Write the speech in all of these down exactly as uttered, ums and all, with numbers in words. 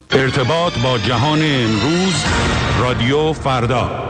ارتباط با جهان امروز، رادیو فردا.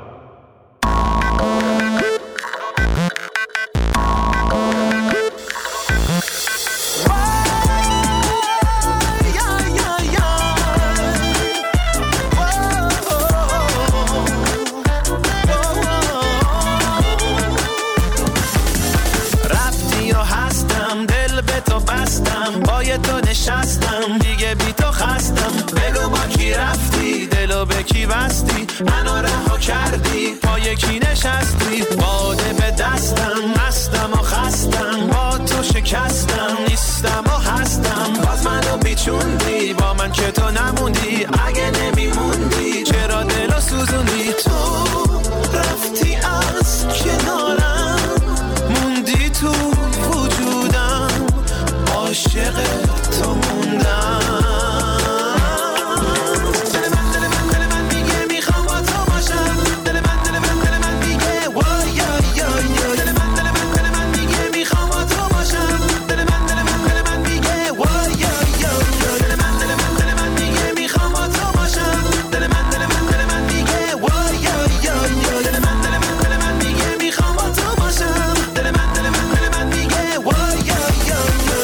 تو نشستم دیگه بی تو خستم، بگو با کی رفتی دلو به کی بستی، منو رها کردی پای کی نشستی، باده به دستم مستم و خستم، با تو شکستم نیستم و هستم، باز منو بیچوندی با من که تو نموندی، اگه نمیموندی چرا دلو سوزوندی، تو رفتی از کنارم موندی تو وجودم، عاشق تو موندم، دل من دل من دل من میگه میخوام با تو باشم، دل من دل من دل من میگه وای یا یا یا، دل من دل من دل من میگه میخوام با تو باشم، دل من دل من دل من میگه وای یا یا یا، دل من دل من دل من میگه میخوام با تو باشم، دل من دل من دل من میگه وای یا یا یا، دل من دل من دل من میگه میخوام با تو باشم، دل من دل من دل من میگه وای یا یا یا.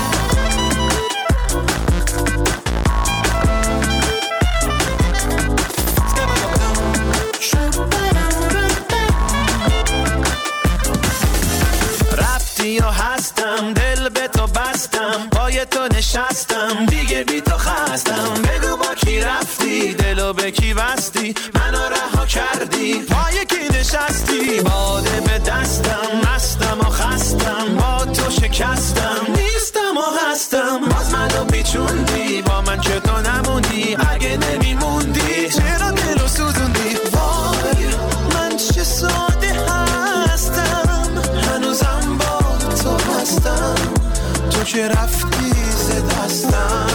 یا هستم دل به تو بستم، پای تو نشستم دیگه بی تو خستم، بگو با کی رفتی دلو به کی بستی، منو رها کردی پای کی نشستی، باده به دستم مستم و خستم، با تو شکستم نیستم و هستم، باز منو بیچوندی با من که تو نموندی، اگه نمیموندی چرا دلو سوزوندی، وای من چه ساده هستم، هنوزم با تو هستم، تو که رفتی ز دستم،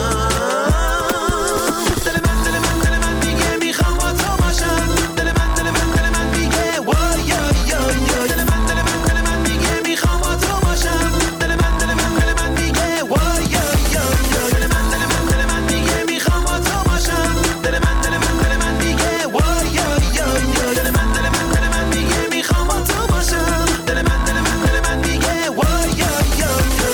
دل من دل من دل من میگه میخوام با تو باشم، دل من دل من دل من میگه وای یا یا یا، دل من دل من دل من میگه میخوام با تو باشم، دل من دل من دل من میگه وای یا یا یا، دل من دل من دل من میگه میخوام با تو باشم، دل من دل من دل من میگه وای یا یا یا، دل من دل من دل من میگه میخوام با تو باشم، دل من دل من دل من میگه وای یا یا یا.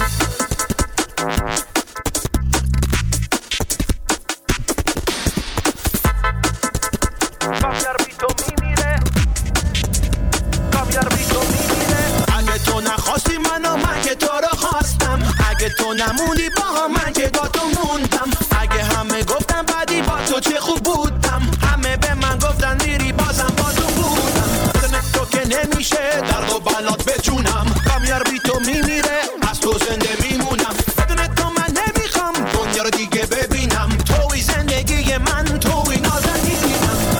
اگه تو نخواستی منو من که تو رو خواستم، اگه تو نموندی با من که با تو موندم، اگه همه گفتن بعدی با تو چه خوب بودم، همه به من گفتن میری بازم با تو بودم، بدون تو که نمیشه درد و بلات به جونم، کامیار بی تو میمیره از تو زنده میمونم، بدون تو من نمیخوام دنیا رو دیگه ببینم، توی زندگی من توی نازنینم،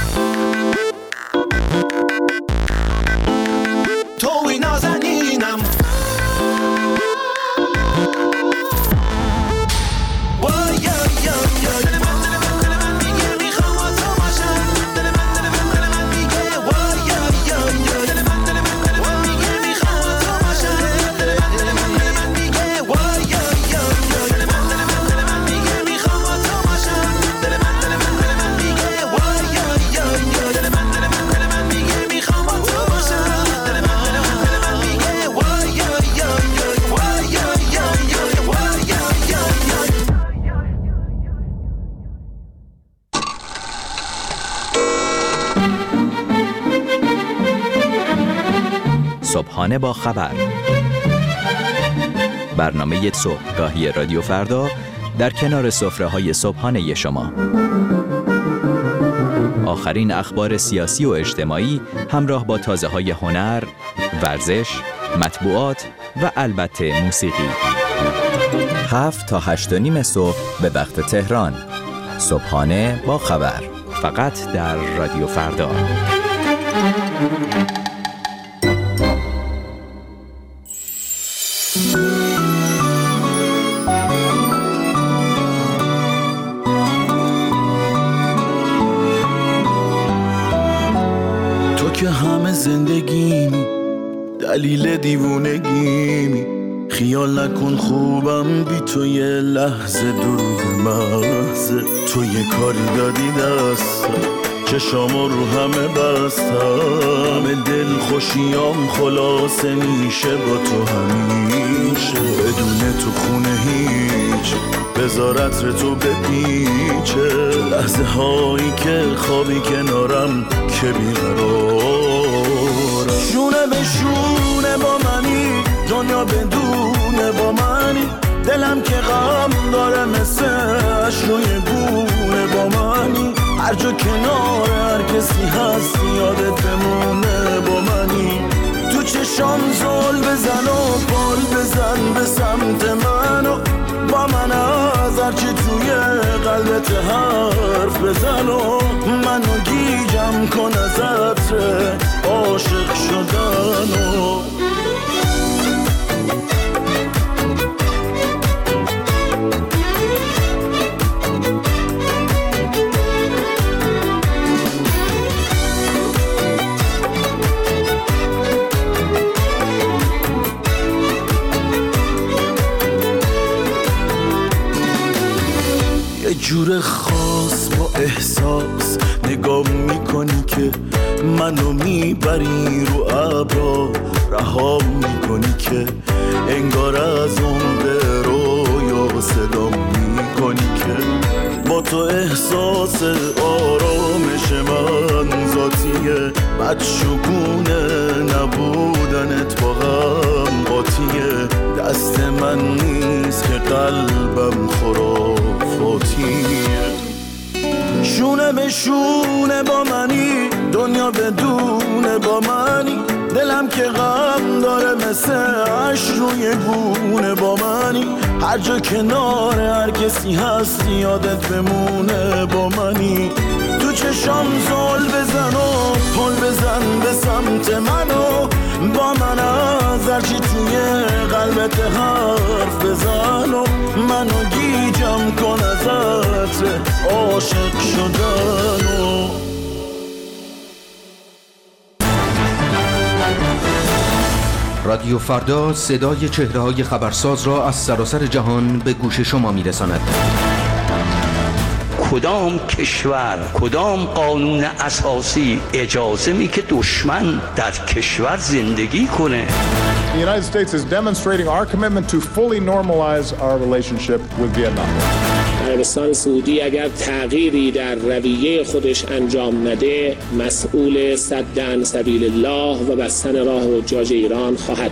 توی نازنینم، وای یا یا یا، دل من دل من دل من میگه میخوام با تو باشم، دل من دل من دل من میگه وای یا یا یا، دل من دل من دل من میگه میخوام با تو باشم، دل من دل من دل من میگه وای یا یا یا، دل من دل من دل من میگه میخوام با تو باشم، دل من دل من دل من میگه وای یا یا یا، دل من دل من دل من میگه میخوام با تو باشم، دل من دل من دل من میگه وای یا یا یا، وای یا یا یا، وای یا یا یا. صبحانه با خبر، برنامه صبحگاهی رادیو فردا در کنار سفره‌های صبحانه شما. آخرین اخبار سیاسی و اجتماعی همراه با تازه‌های هنر، ورزش، مطبوعات و البته موسیقی. هفت تا هشت و نیم صبح به وقت تهران. صبحانه با خبر، فقط در رادیو فردا. تو که همه زندگیمی، دلیل دیوونگیمی، خیال نکن خوبم بی تو یه لحظه دروغ محضه. تو یه کاری دادی دستم چشامو رو همه بستم، دل خوشیام خلاصه میشه با تو همیشه. بدون تو خونه هیچ بذار عطر تو بپیچه، لحظه هایی که خوابی کنارم که بیقرارم. شونه به شونه با منی، دنیا بدونه با منی، دلم که غم داره مثل روی گونه با منی. هر جا کنار هر کسی هست یادت بمونه با منی. تو چشام زل بزن و بال بزن به سمت منو، با من از هرچی توی قلبت حرف بزن و منو گیجم کن از عطر عاشق شدنو. یه جور خاص با احساس نگاه میکنی که منو میبری رو ابرا، رها میکنی که انگار از عمق رویا صدا میکنی که با تو احساس آرامش من ذاتیه، بدشگونه نبودنت با هم قاطیه. دست من نیست که قلبم خرافاتیه. شونه به شونه با منی، دنیا بدونه با منی، دلم که غم داره مثل عش روی گونه با منی. هر جا کنار هر کسی هست یادت بمونه با منی. تو چشام زل بزن و پل بزن به سمت منو، با من از هرچی توی قلبت حرف بزن و منو گیجم کن از عطر عاشق شدنو. رادیو فردا صدای چهره‌های خبرساز را از سراسر جهان به گوش شما می‌رساند. کدام کشور، کدام قانون اساسی اجازه می که دشمن در کشور زندگی کنه؟ The United States is demonstrating our commitment to fully normalize our relationship with Vietnam. عربستان سعودی اگر تغییری در رویه خودش انجام نده، مسئول سد عن سبیل الله و بستن راه حجاج ایران خواهد.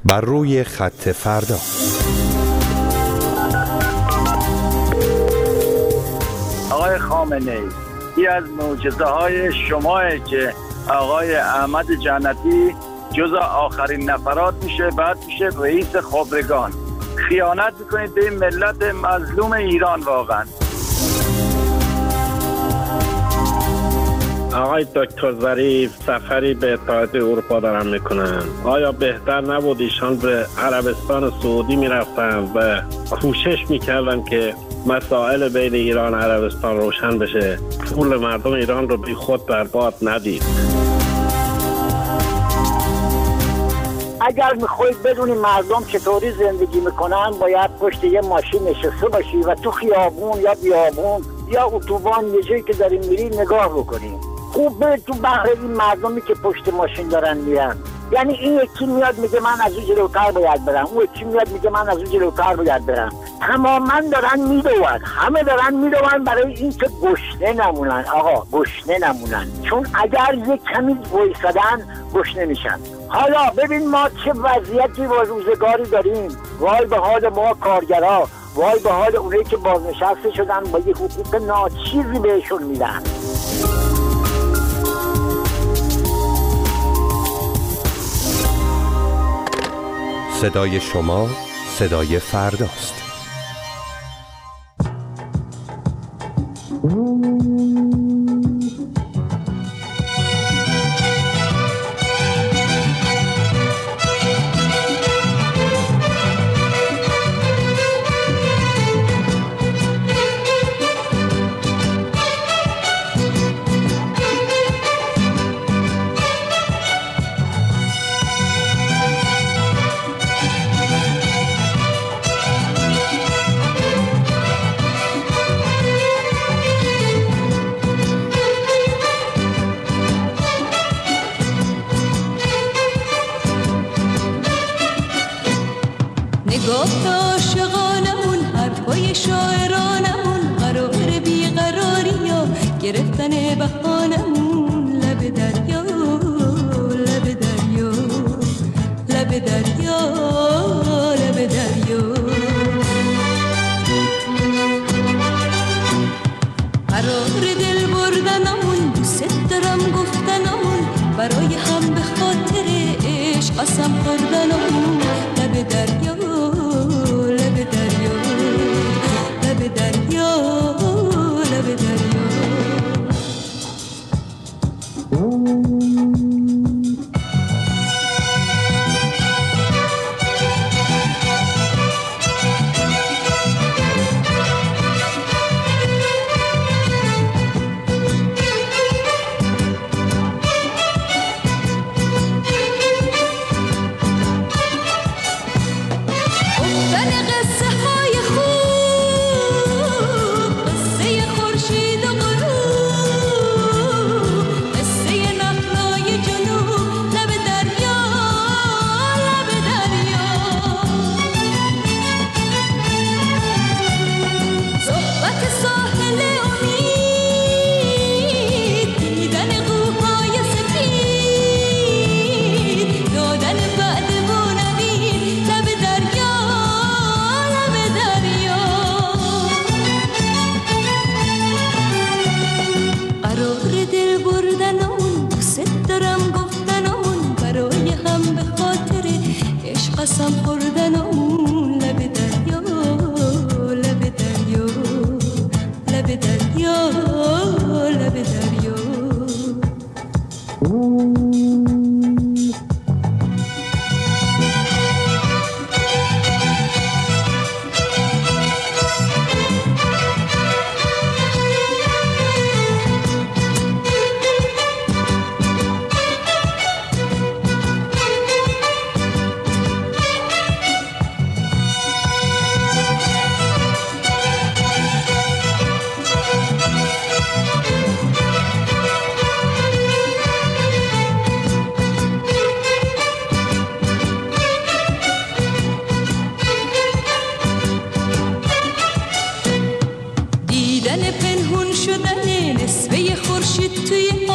بر روی خط فردا. آقای خامنه‌ای، یکی از معجزه‌های شماه که آقای احمد جنتی جز آخرین نفرات میشه، بعد میشه رئیس خبرگان. خیانت میکنید به این ملت مظلوم ایران. واقعا آقای دکتر ظریف سفری به اتحادیه اروپا دارن میکنن. آیا بهتر نبود ایشان به عربستان سعودی میرفتن و کوشش میکردن که مسائل بین ایران و عربستان روشن بشه، پول مردم ایران رو بی خود برباد ندید؟ اگر میخواید بدونی مردم چطوری زندگی میکنن، باید پشت یه ماشین نشسته باشی و تو خیابون یا بیابون یا اتوبان یه جایی که داریم میری نگاه بکنی. خوب به تو بحر این مردمی که پشت ماشین دارن میرن. یعنی این یکی میاد میگه من از اون جلوتر باید برم، اون یکی میاد میگه من از اون جلوتر باید برم. تماما دارن میدوند، همه دارن میدوند برای این که گشنه نمونن. آقا گشنه نمونن، چون اگر یک کمی وایسادن گشنه میشن. حالا ببین ما چه وضعیتی و روزگاری داریم. وای به حال ما کارگرها، وای به حال اونایی که بازنشسته شدن با یه حقوق ناچیزی بهشون میدن. صدای شما صدای فرداست. گفت عاشقانمون، حرفای شاعرانمون، قرار بیقراری ها گرفتن بهانمون. لب دریا، لب دریا، لب دریا، لب دریا. قرار دل بردنمون، دوست دارم گفتنمون، برای هم به خاطر عشق قسم خوردنمون. لب دریا، لب دریا، لب دریا، لب دریا. قسم خوردنمون. لب دریا، لب دریا، لب دریا، لب دریا.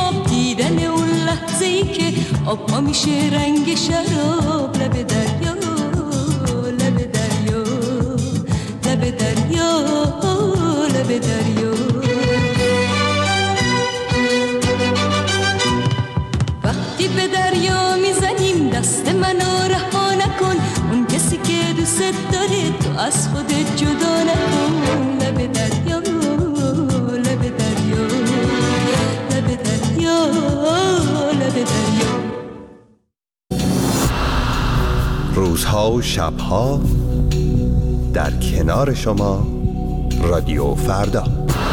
آب ما میشه رنگ شراب. لب دریا، روزها و شبها در کنار شما رادیو فردا.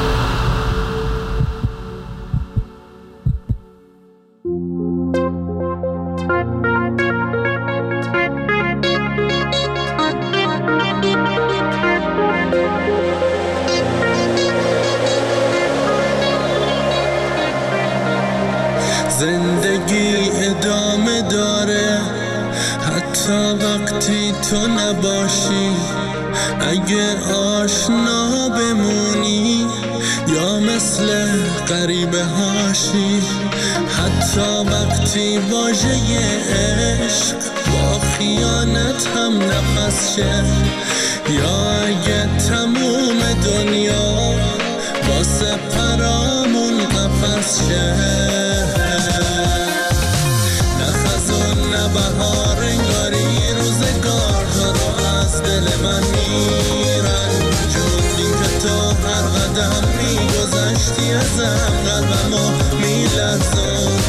زندگی ادامه داره حتی وقتی تو نباشی، اگه آشنا بمونی یا مثل غریبه هاشی، حتی وقتی واژه عشق با خیانت هم نفس شه، یا اگه تموم دنیا واسه پرامون قفس شه. بهار انگاری روزگار تو رو از دل من میرن، جونی که تو هر قدم میگذشتی ازم قلبمو میلرزون.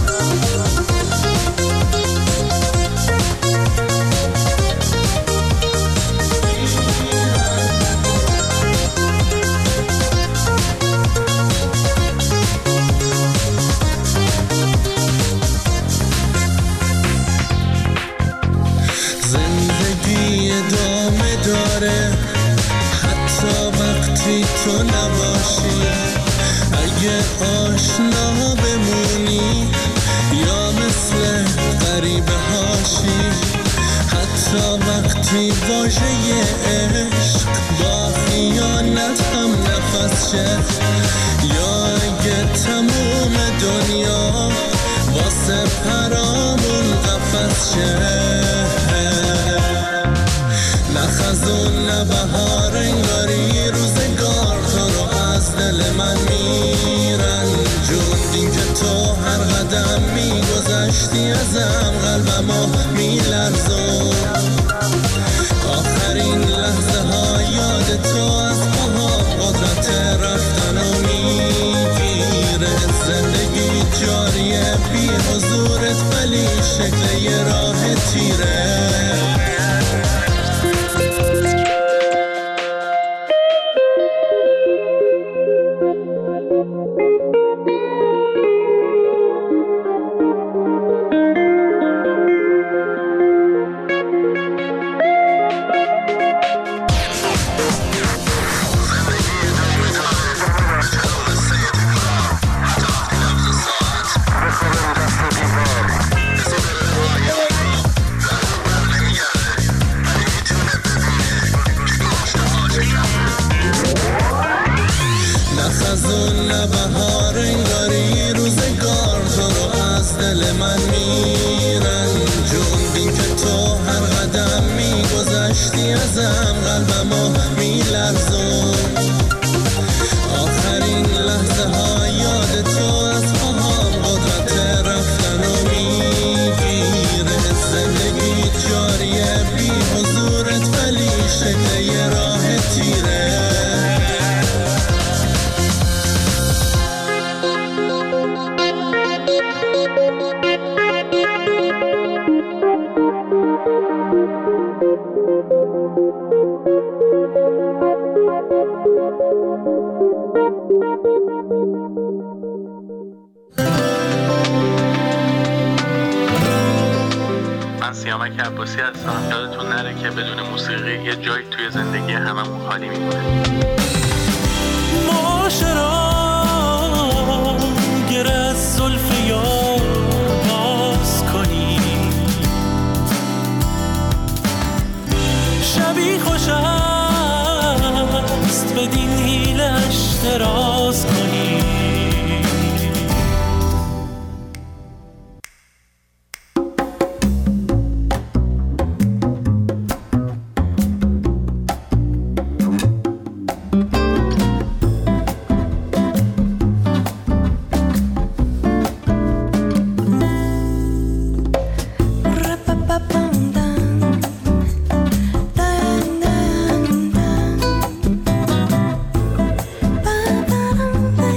حتی وقتی تو نباشی، اگه آشنا بمونی یا مثل غریبه هاشی، حتی وقتی واژه عشق با خیانت هم نفس شه، یا اگه تموم دنیا واسه پرامون قفس شه. نه خزون نه بهار انگاری روزگار تو رو از دل من میرن، جون که تو هر قدم میگذشتی ازم قلبمو میلرزون. آخرین لحظه ها یاد تو از پاها قدرت رفتن و میگیره، زندگی جاریه بی حضورت ولی شکل یه راه تیره. من سیامک عباسی هستم. یادتون نره که بدون موسیقی یه جایی توی زندگی هممون خالی میمونه. معاشرا گر از زلف یار باز کنی، شبی خوش است بدین حیلش دراز کنی. Ba-ba-dum-dum.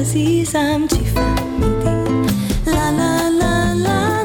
عزیزم چی فهمیدی لا لا لا لا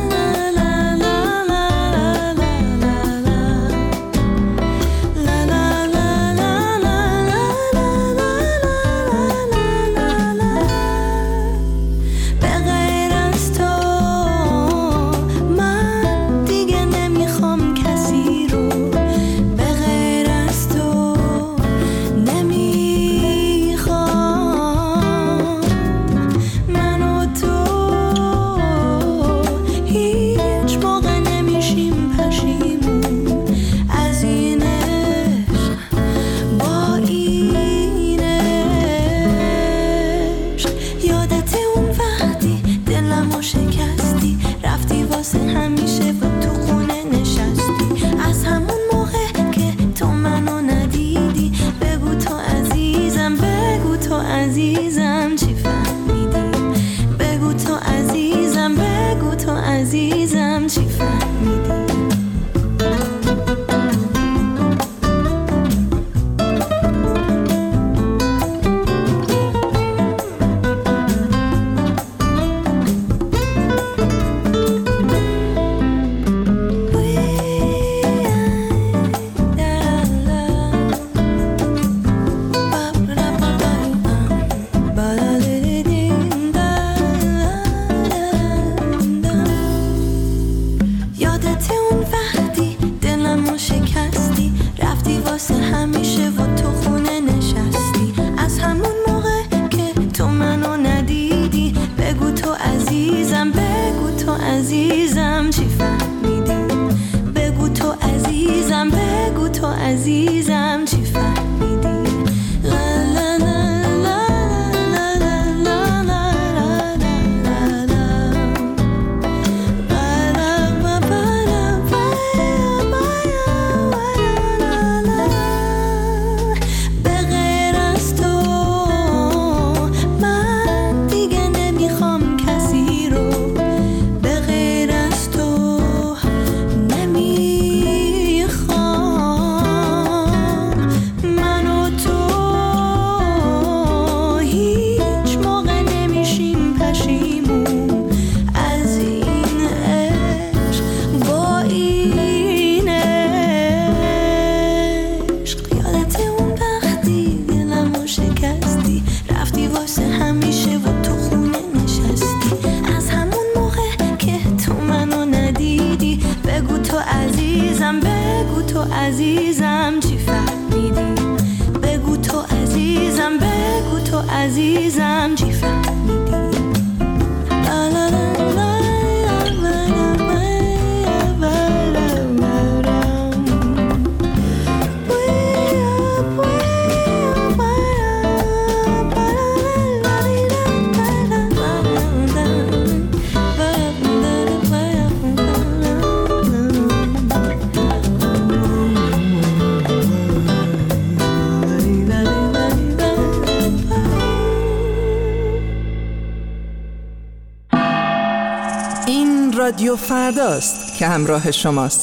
رادیو فرداست که همراه شماست.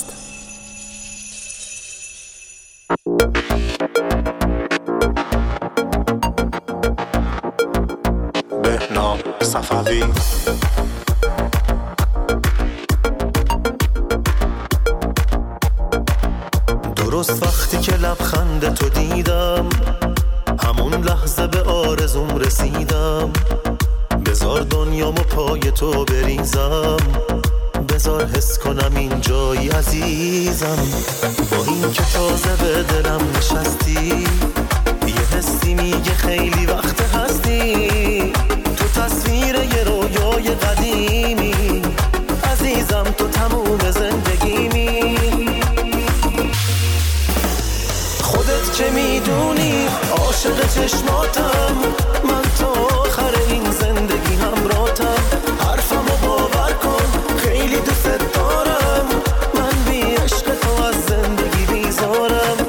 بهنام صفوی درست وقتی که لبخند تو دیدم، همون لحظه به آرزوم رسیدم. بذار دنیامو پای تو بریزم، بذار حس کنم این جایی عزیزم. با این که تازه به دلم نشستی، یه حسی میگه خیلی وقت هستی. تو تصویر یه رویای قدیمی، عزیزم تو تموم زندگیمی. خودت چه میدونی عاشق چشماتم، من تا آخر این زندگی همراهتم. حرفمو باور کن خیلی دوست دارم، من بی عشق تو از زندگی بیزارم.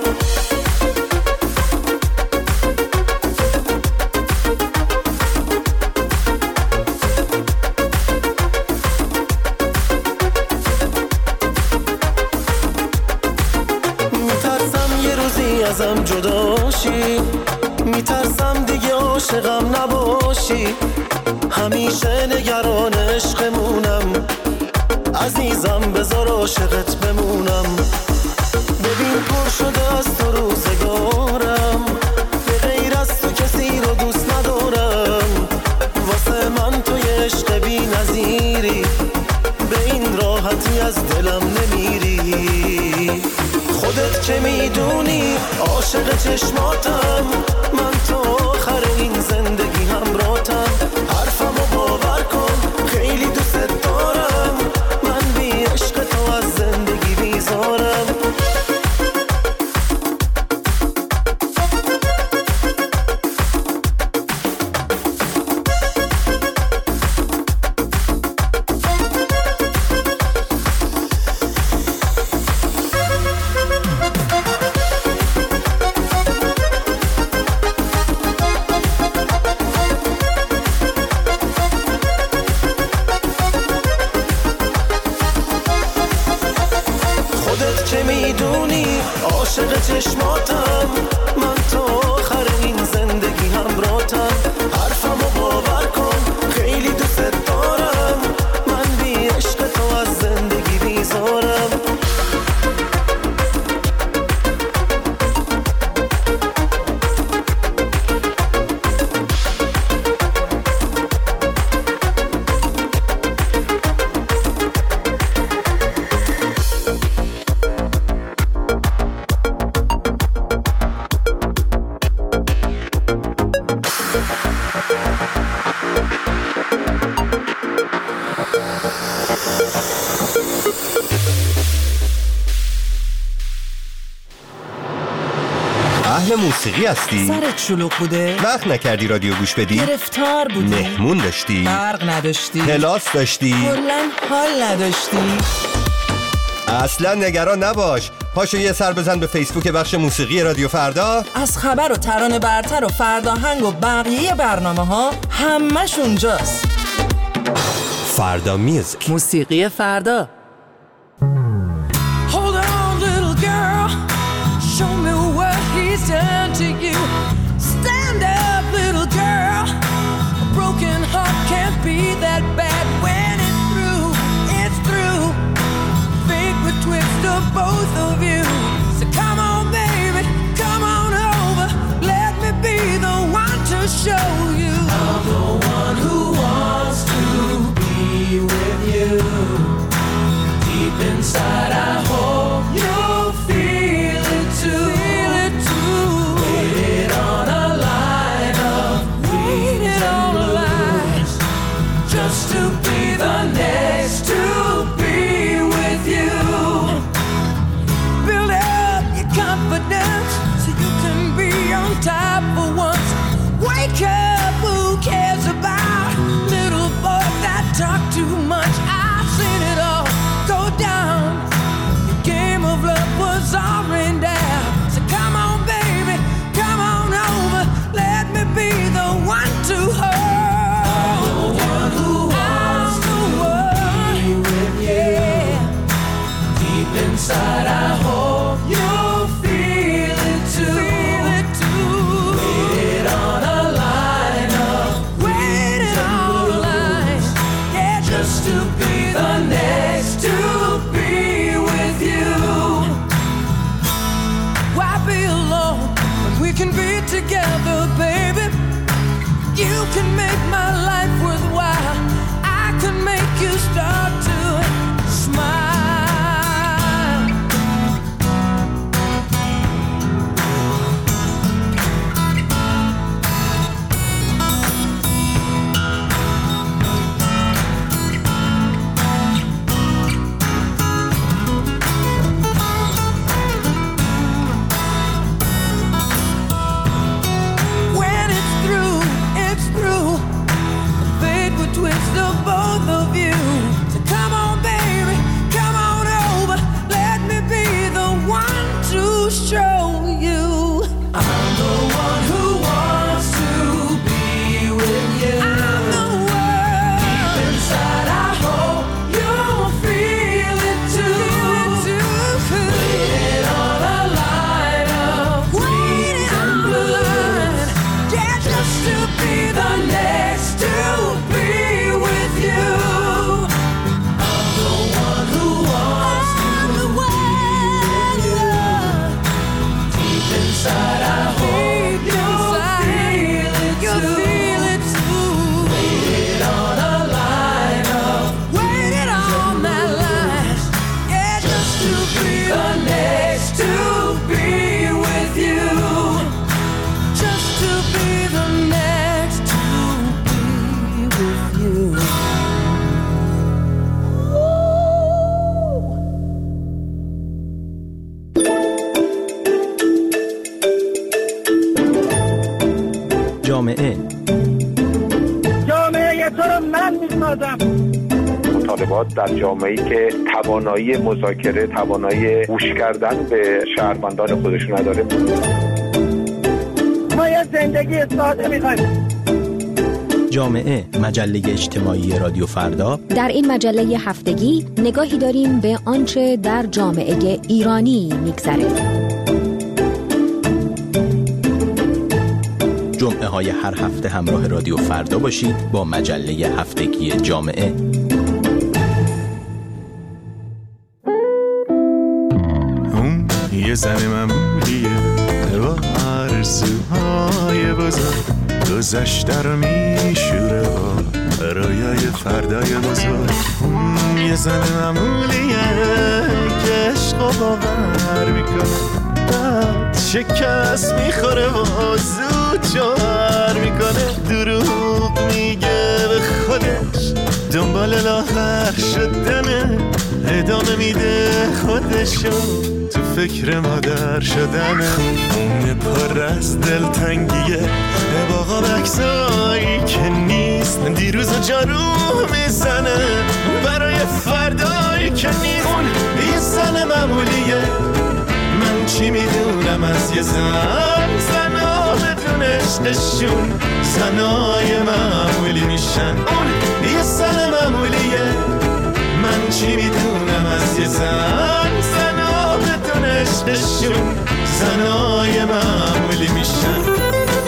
میترسم یه روزی ازم جدا شی، میترسم دیگه عاشقم نباشی. باشی، همیشه نگران عشقمونم. عزیزم بذار عاشقت بمونم. ببین پر شده از تو روزگارم، به غیر از تو کسی رو دوست ندارم. واسه من تو یه عشق بی نظیری، به این راحتی از دلم نمیری. خودت که میدونی عاشق چشماتم، من تا آخر این زندگی همراهتم. حرفمو باور کن خیلی دوست دارم، من بی عشق تو از زندگی بیزارم. عاشق چشماتم، من تا آخر این زندگی همراهتم. حرفمو باور کن خیلی دوست دارم، من بی عشق تو از زندگی بیزارم. موسیقی هستی؟ سرت شلوغ بوده؟ وقت نکردی رادیو گوش بدی؟ گرفتار بودی؟ مهمون داشتی؟ برق نداشتی؟ کلاس داشتی؟ کلاً حال نداشتی؟ اصلا نگران نباش، پاشو یه سر بزن به فیسبوک بخش موسیقی رادیو فردا. از خبر و ترانه برتر و فرداهنگ و بقیه برنامه ها همش اونجاست. فردا میوزیک، موسیقی فردا. Turn to you. Stand up, little girl. A broken heart can't be that bad when it's through. It's through. Fate would twist of both of you. So come on, baby, come on over. Let me be the one to show you. I'm the one who wants to be with you. Deep inside, I hope you'll feel it too. Just to be the next to be with you. Build up your confidence so you can be on top for once. Wake up, who cares about little boys that talk too much? I've seen it all go down. Your game of love was all rained down. So come on, baby, come on over. Let me be the one to hold. Inside, I hope you'll feel it too. Feel it too. Waited on a line of waiting on a line, yeah, just to be the next to be with you. Why be alone when we can be together, baby? You can make my life worthwhile. I can make you start to smile. جامعه تو رو من میسازم. مطالبات در جامعه‌ای که توانایی مذاکره، توانایی گوش کردن به شهروندان خودشون نداره. ما یه زندگی ساده میخوایم. جامعه، مجله اجتماعی رادیو فردا. در این مجله هفتگی نگاهی داریم به آنچه در جامعه ایرانی میگذره. جمعه های هر هفته همراه رادیو فردا باشید با مجله هفتگی جامعه. اون یه زن معمولیه با آرزوهای بزرگ، گذشته رو میشوره با رویای فردای بزرگ. اون یه زن معمولیه که عشق و باور میکنه، بعد شکست میخوره و زود جوهر میکنه. دروغ میگه به خودش، دنبال لاغر شدنه، ادامه میده خودشو تو فکر مادر شدنه. اون پر از دلتنگیه باقا بکسایی که نیست، دیروز و جارو میزنه برای فردایی که نیست. اون یه زن معمولیه، من چی میدونم از یه زن، زنها بدون عشقشون زنای معمولی میشن. اون یه زن معمولیه، من چی میدونم از یه زن، زنها بدون عشقشون زنای معمولی میشن.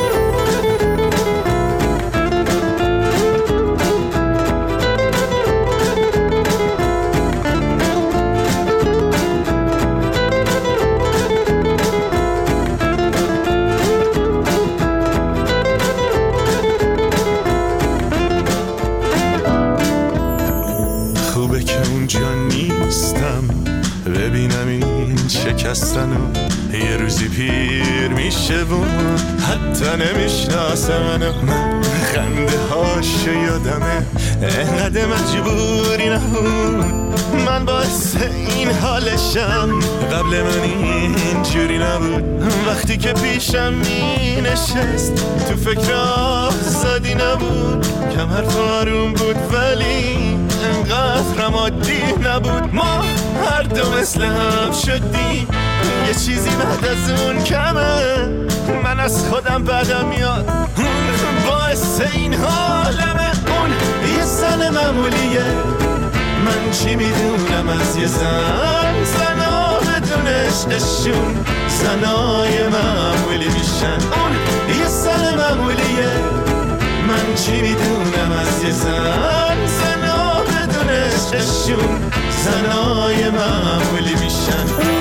ببینم این شکستنو یه روزی پیر میشه و حتی نمیشناسه منو. من خنده هاشو یادمه، انقدر مجبوری نبود، من باعث این حالشم. قبل من این جوری نبود، وقتی که پیشم می نشست تو فکر آزادی نبود. کم حرف آروم بود ولی انقدر هم عادی نبود. ما هر دو مثل هم شدیم، یه چیزی بعد از اون کمه. من از خودم بدم میاد، باعث این حالمه. اون یه زن معمولیه، من چی میدونم از یه زن، زنها بدون عشقشون زنای معمولی میشن. اون یه زن معمولیه، من چی میدونم از یه زن، زنها بدون عشقشون زنای معمولی میشن.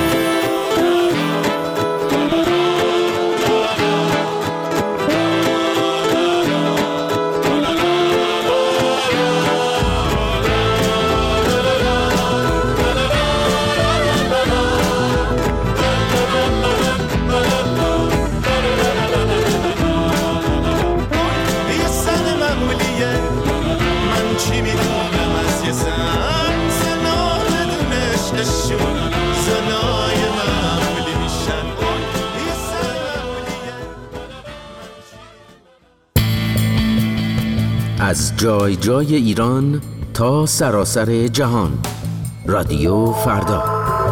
از جای جای ایران تا سراسر جهان، رادیو فردا.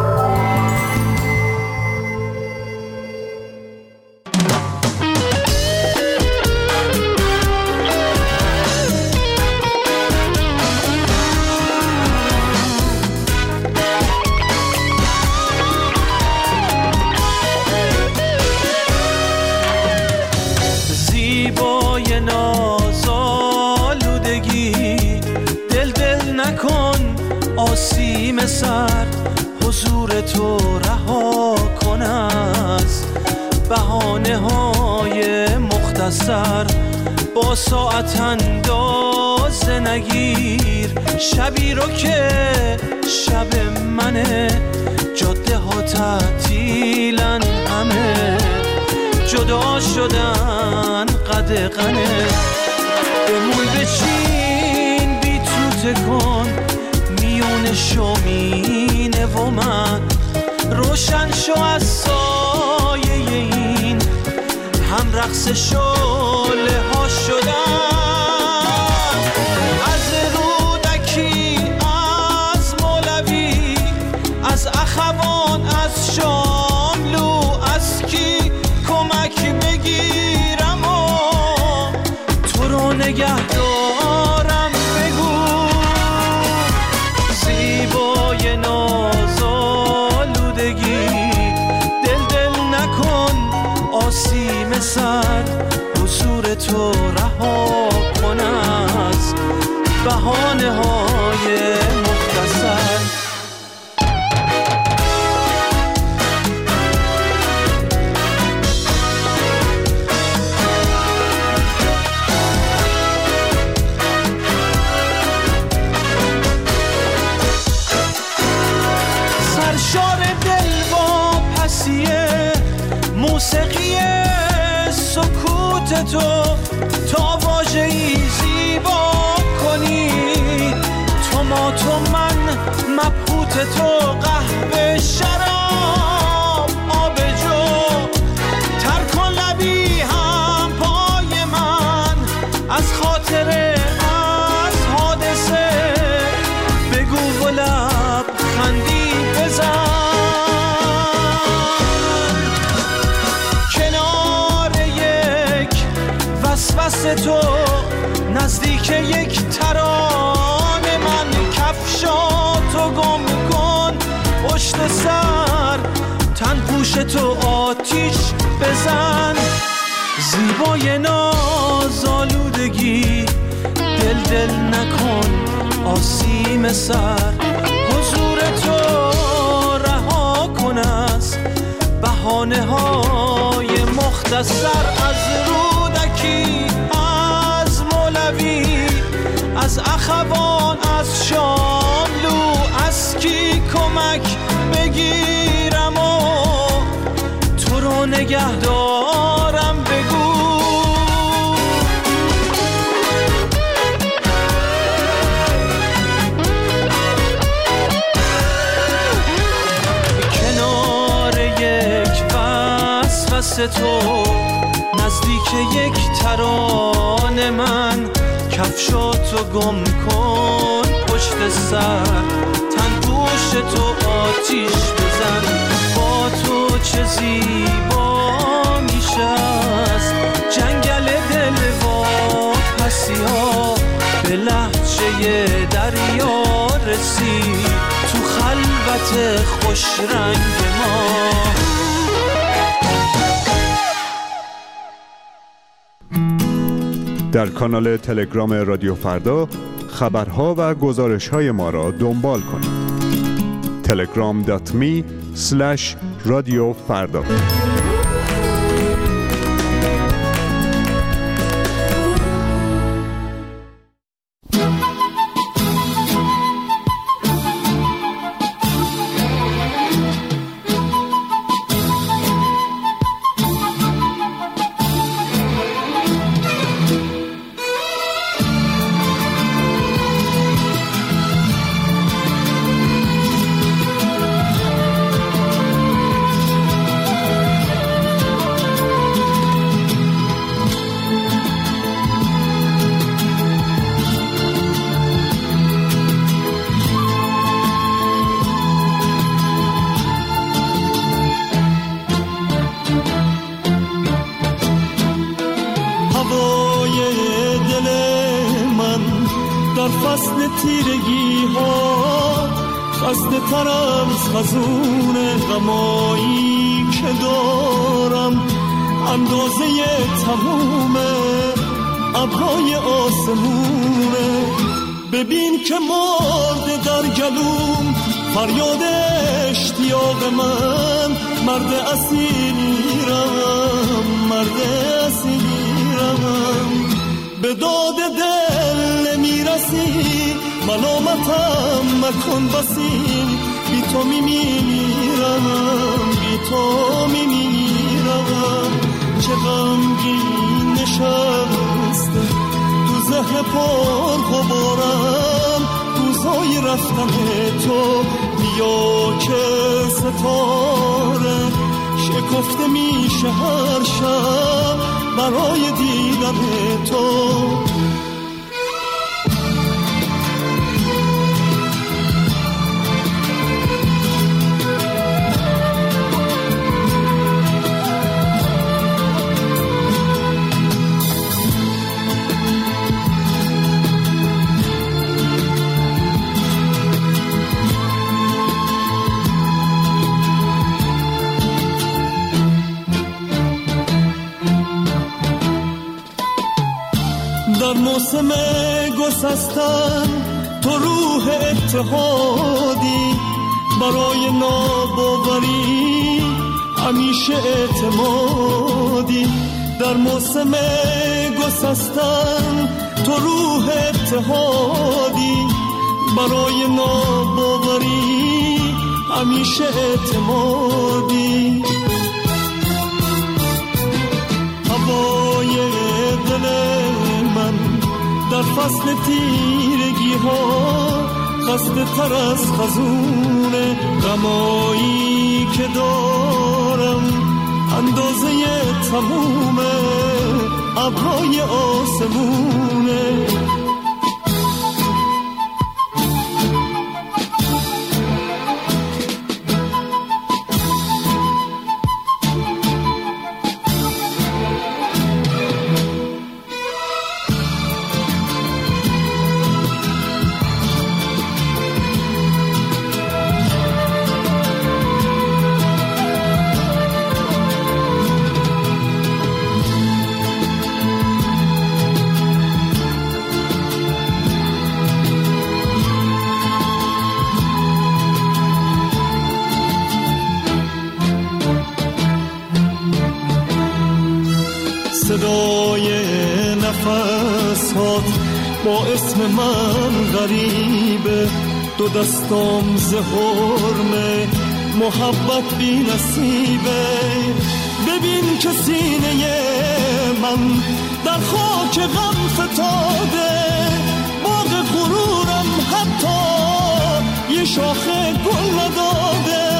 زیبای نازآلودگی، دل دل نکن آسیم سر، حضور تو رها کن از بهانه های مختصر. با ساعت اندازه نگیر شبی رو که شب منه. جاده ها تعطیلن همه، جدا شدن قدغنه. بمون بچین بی تو تکن میون شومینه و من. روشن شو از سایه این هم رقص شعله هاش شدن، از رودکی، از مولوی، از اخوان، از شاملو، از کی کمک بگیرم و تو رو نگه دارم. بگو زیبای نازآلودگی، دل دل نکن آسیم سر، حضور تو رها کن از بهانه های مختصر. سرشار دل با پسیه موسیقی سکوت تو، تا واژه‌ای زیبا کنی. تو ما تو من مبهوت تو، قهوه شراب آب جو، تر کن لبی هم پای من از خاطره از حادثه. بگو و لب خندی بزن کنار یک وسوسه تو، نزدیک یک ترانه من. کفشاتو گم کن پشت سر، تن پوش تو آتیش بزن. زیبای نازآلودگی، دل دل نکن آسیم سر، حضور تو رها کن از بهانه های مختصر. از رودکی، از مولوی، از اخوان، از شاملو، از کی کمک بگیرم و تو رو نگه دارم. بگو کنار یک وسوسه تو، نزدیک یک ترانه من. کفشاتو گم کن پشت سر، تن پوش تو آتیش بزن. با تو چه زیبا میشه از جنگل دل و پسی ها، به لهجه دریا رسید تو خلوت خوش رنگ ما. در کانال تلگرام رادیو فردا خبرها و گزارش‌های ما را دنبال کنید. تلگرام دات می اسلش رادیو فردا. تیرگی ها خسته ترم از خزون غمایی که دارم، اندازه تموم ابرای آسمونه. ببین که مرده در گلوم فریاد اشتیاق من، مرد اسیرم مرد اسیرم، به داد دل نمیرسی ملامتم مکن بسی، بی تو میمیرم بی تو میمیرم. چه غمگین نشسته تو ذهن پر غبارم، روزای رفتن تو بیا که ستاره شکفته میشه هر شب، برای دیدن تو. در موسم گسستن تو روح اتحادی، برای ناباوری همیشه اعتمادی. در موسم گسستن تو روح اتحادی، برای ناباوری همیشه اعتمادی. هوای دل در فصل تیرگی ها خسته تر از خزون غمایی که دارم، اندازه تموم ابرهای آسمونه. صدای نفسات با اسم من غریبه، دو دستام ز حرمه محبت بی نصیبه. ببین که سینه من در خاک غم فتاده، باغ غرورم حتی یه شاخه گل نداده.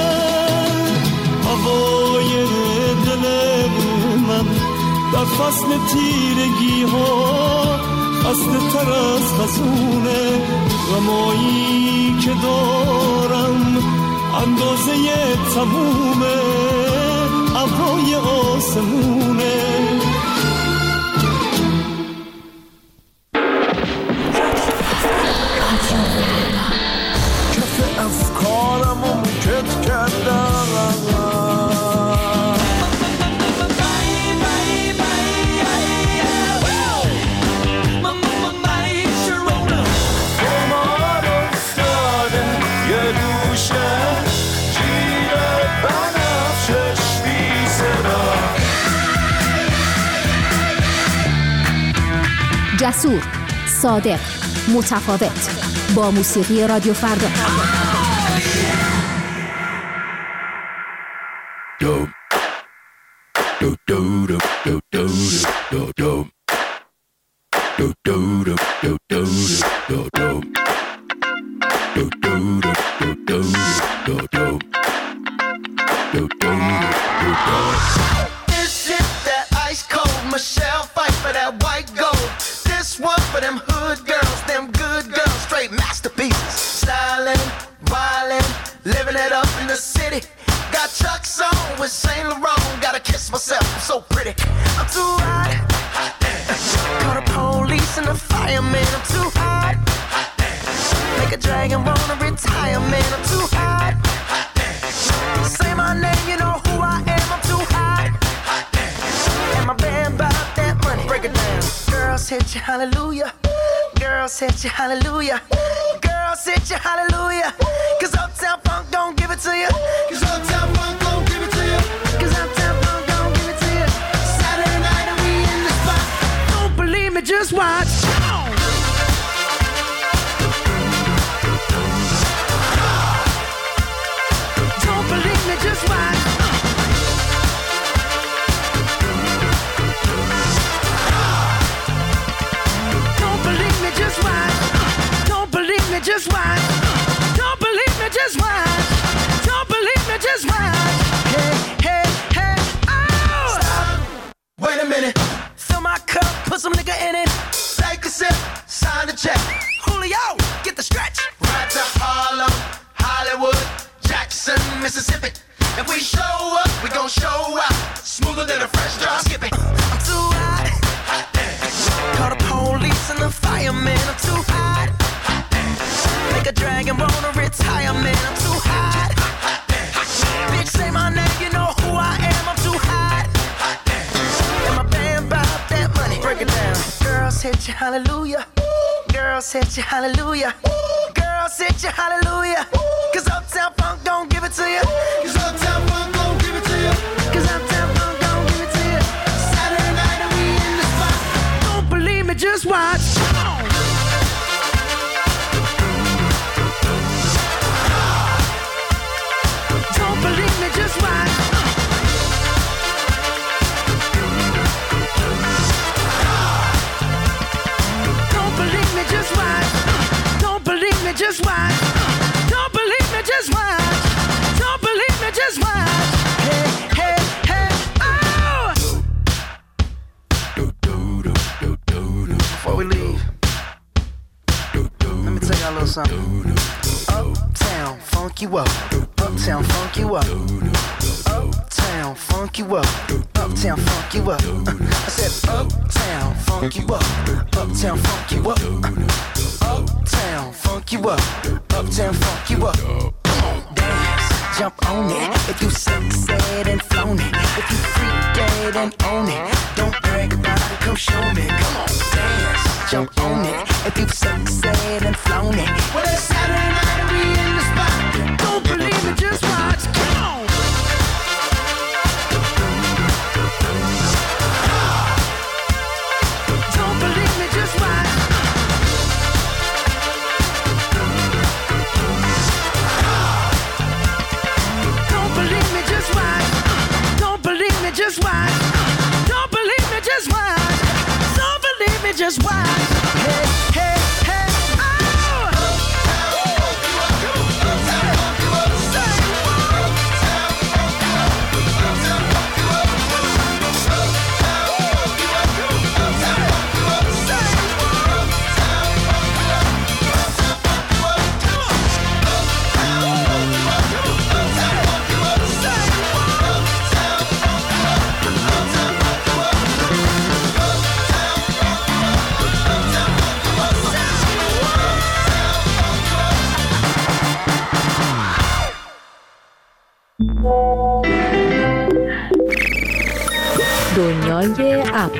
هوای دل من در فصل تیرگی ها خسته تر از خزونه غمایی که دارم، اندازه تموم ابرهای آسمونه. کف افکارم رو مکت کردم، جسور، صادق، متفاوت، با موسیقی رادیو فردا. This is that ice cold Michelle fight for that white gold. This one for them hood girls, them good girls, straight masterpieces. Styling, wildin', living it up in the city. Got Chuck's on with Saint Laurent. Gotta kiss myself, I'm so pretty. I'm too hot. Hot Call the police and the fireman. I'm too hot. Hot Make a dragon wanna retire, man. I'm too hot. Hot Say my name, you know who I am. I'm too hot. Hot And my band bought that money. Break it down. Girls hit you, hallelujah. Girls hit you, hallelujah. Girls hit you, hallelujah. Cause Uptown Funk don't give it to you. Cause Uptown Funk don't give it to you. Cause Uptown Funk don't give it to you. Saturday night and we in the spot. Don't believe me, just watch. Don't believe me, just watch. Don't believe me, just watch. Don't believe me, just watch. Don't believe me, just watch. Don't believe me, just watch. Hey, hey, hey, oh! Stop. Wait a minute. minute. Fill my cup, put some nigga in it. Take a sip, sign the check. Julio, get the stretch. Right to Harlem, Hollywood, Jackson, Mississippi. If we show up, we gon' show out. Smoother than a fresh drop. Skip it. I'm too hot. Hot dance. Call the police and the fireman. I'm too hot. Hot dance. Make a dragon wanna retire, man. I'm too hot. Hot dance. Bitch, say my name, you know who I am. I'm too hot. Hot dance. And my band bought that money. Break it down. Girls hit you, hallelujah. Girls hit you, hallelujah. Girls hit you, hallelujah. Cause Uptown Funk don't give it to you. Cause Uptown Funk don't give it to you. Cause Uptown Funk don't give it to you. Saturday night and we in the spot. Don't believe me, just watch. Come on. Don't believe me, just watch. Don't believe me, just watch. Don't believe me, just watch. Don't believe me, just watch. Don't believe me, just watch. Hey, hey, hey, oh! Before we leave, let me tell y'all a little something. Uptown, funk you up. Uptown, funk you up. Uptown, funk you up. Uptown, funk you up. I said uptown, funk you up. Uptown, funk you up. Uptown, funk you up. Uptown, funk you up. Come on, dance, jump on it. If you succeed and flown it. If you freak dead and own it. Don't brag about it, come show me. Come on, dance, jump on it. If you succeed and flown it. Well, it's Saturday night and we in the spot. Don't believe it, just watch. Come on. Don't believe me, just watch. Don't believe me, just watch. Don't believe me, just watch. Don't believe me, just watch. Don't believe me, just watch. Hey, hey, hey, oh! دنیای اپ.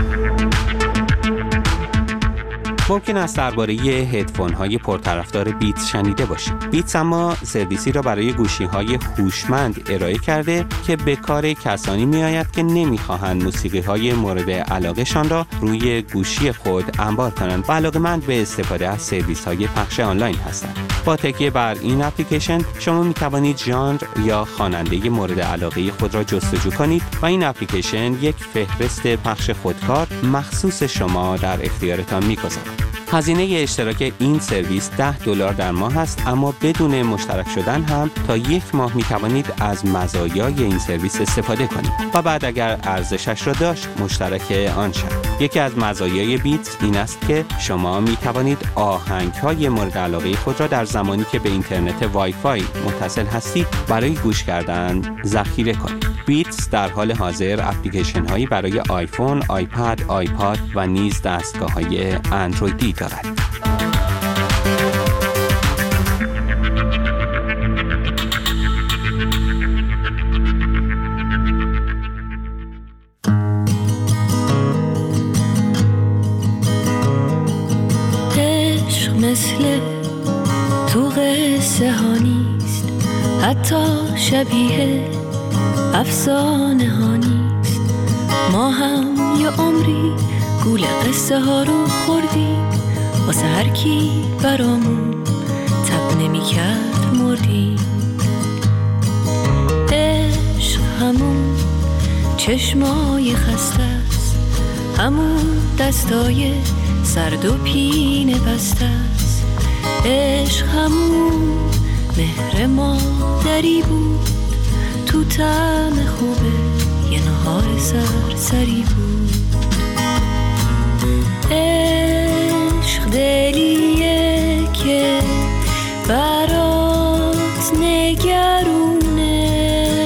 ممکن است درباره هدفون‌های پرطرفدار بیتس شنیده باشید. بیتس اما سرویسی را برای گوشی‌های هوشمند ارائه کرده که به کار کسانی می‌آید که نمی‌خواهند موسیقی‌های مورد علاقه‌شان را روی گوشی خود انبار کنند و علاقه‌مند به استفاده از سرویس‌های پخش آنلاین هستند. با تکیه بر این اپلیکیشن شما می‌توانید ژانر یا خواننده مورد علاقه خود را جستجو کنید و این اپلیکیشن یک فهرست پخش خودکار مخصوص شما در اختیارتان می‌گذارد. هزینه اشتراک این سرویس ده دلار در ماه است، اما بدون مشترک شدن هم تا یک ماه می توانید از مزایای این سرویس استفاده کنید و بعد اگر ارزشش را داشت مشترک آن شد. یکی از مزایای بیتس این است که شما می توانید آهنگ‌های مورد علاقه خود را در زمانی که به اینترنت وای فای متصل هستید برای گوش کردن ذخیره کنید. بیتس در حال حاضر اپلیکیشن هایی برای آیفون، آیپد، آیپاد و نیز دستگاه های اندرویدی دارد. عشق مثل تو قصه ها نیست، حتی شبیه افسانه ها نیست. ما هم یه عمری گول قصه ها رو خوردیم، واسه هر کی برامون تب نمی کرد مردیم. عشق همون چشمای خسته است، همون دستای سرد و پینه بسته است. عشق همون مهر مادری بود، تو طعم خوبه یه نهار سرسری بود. دلیه که برات نگرونه،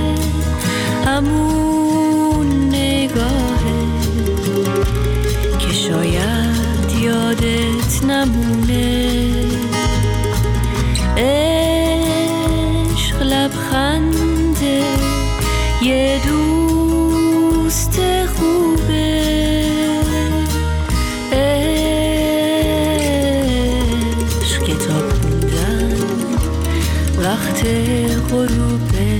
همون نگاهه که شاید یادت نمونه. عشق لبخنده یه دوست خوبه، عشق کتاب خوندن وقت غروبه.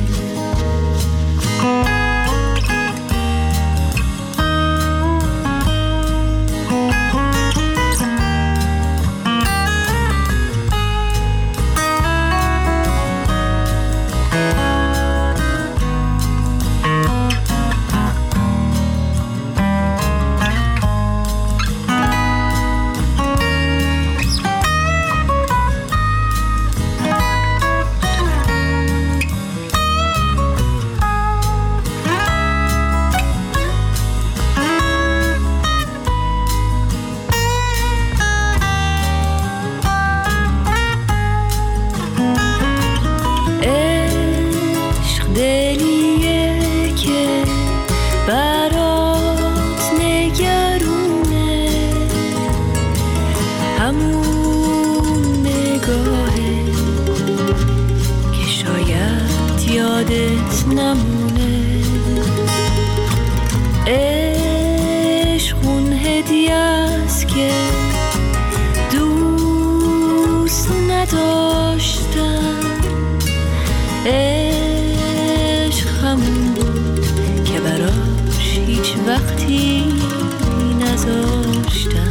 عشق همون بود که براش هیچ وقتی نذاشتم.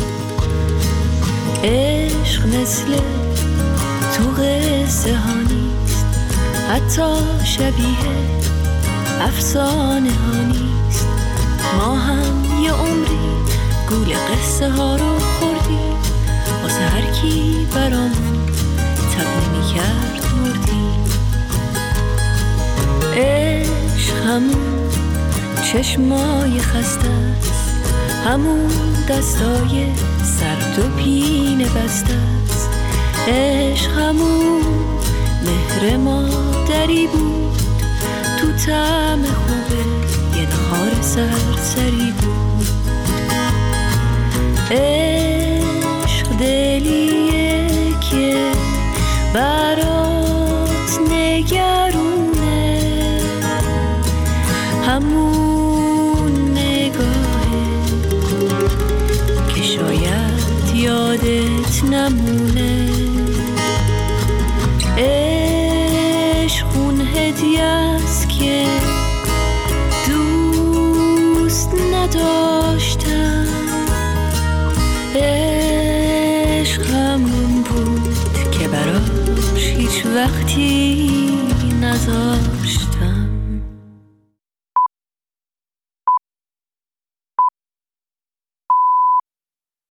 عشق مثل تو قصه ها نیست، حتی شبیه افسانه ها نیست. ما هم یه عمری گول قصه ها رو خوردیم، واسه هر کی برامون تب نمی کرد مردیم. عشق همون چشمای خسته است، همون دستای سرد و پینه بسته است. عشق همون مهر مادری بود، تو طعم خوبه یه نهار سرسری بود. عشق دلیه که برات نگرونه، همون نگاهه که شاید یادت نمونه. عشق اون هدیه است که دوست نداشتم. عشق همون بود که براش هیچ وقتی نذاشتم.